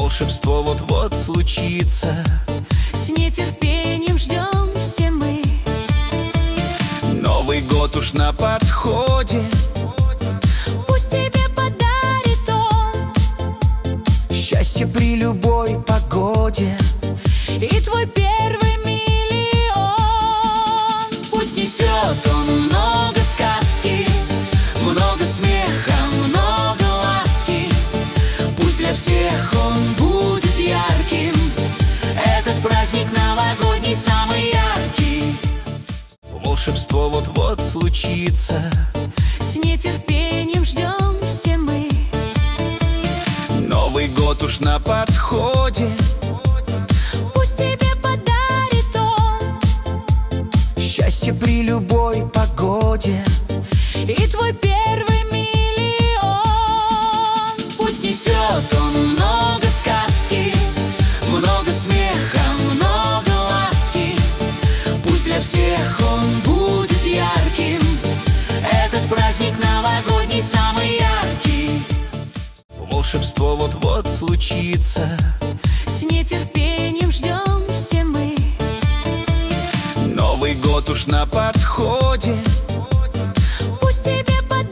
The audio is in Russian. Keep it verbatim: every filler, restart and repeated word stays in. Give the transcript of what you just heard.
Волшебство вот-вот случится. С нетерпением ждем все мы. Новый год уж на подходе. Пусть тебе подарит он счастье при любой погоде. и твой первый миллион. Пусть несет он много сказки, много смеха, много ласки. Пусть для всех он будет ярким. Этот праздник новогодний самый яркий. Волшебство вот-вот случится. С нетерпением ждем все мы. Новый год уж на подходе. Пусть тебе подарит он счастье при любой погоде. и твой первый миллион. Пусть несет он много сказки, много смеха, много ласки. Пусть для всех он будет ярким. Этот праздник новогодний самый яркий. Волшебство вот-вот случится. С нетерпением ждем все мы. Новый год уж на подходе.